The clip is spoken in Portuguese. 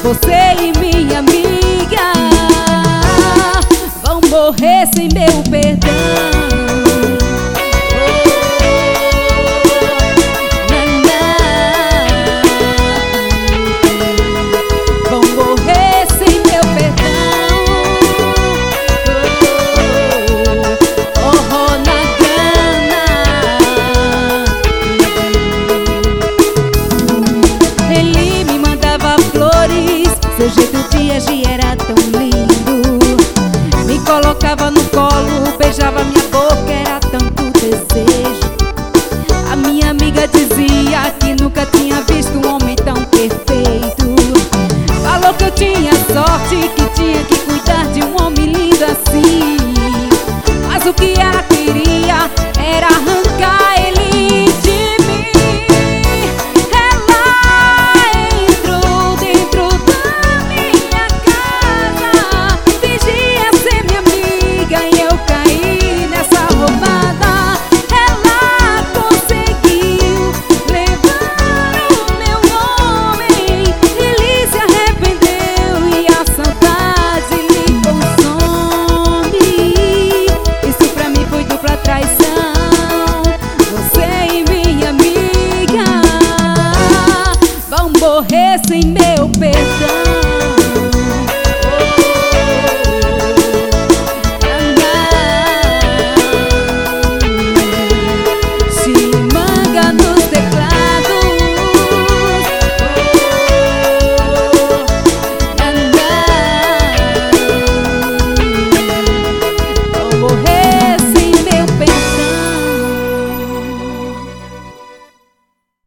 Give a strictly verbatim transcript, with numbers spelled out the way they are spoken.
Você e minha amiga vão morrer sem meu perdão. Seu jeito de agir era tão lindo. Me colocava no colo, beijava minha boca, era tanto desejo. A minha amiga dizia que nunca tinha visto um homem tão perfeito. Falou que eu tinha sorte,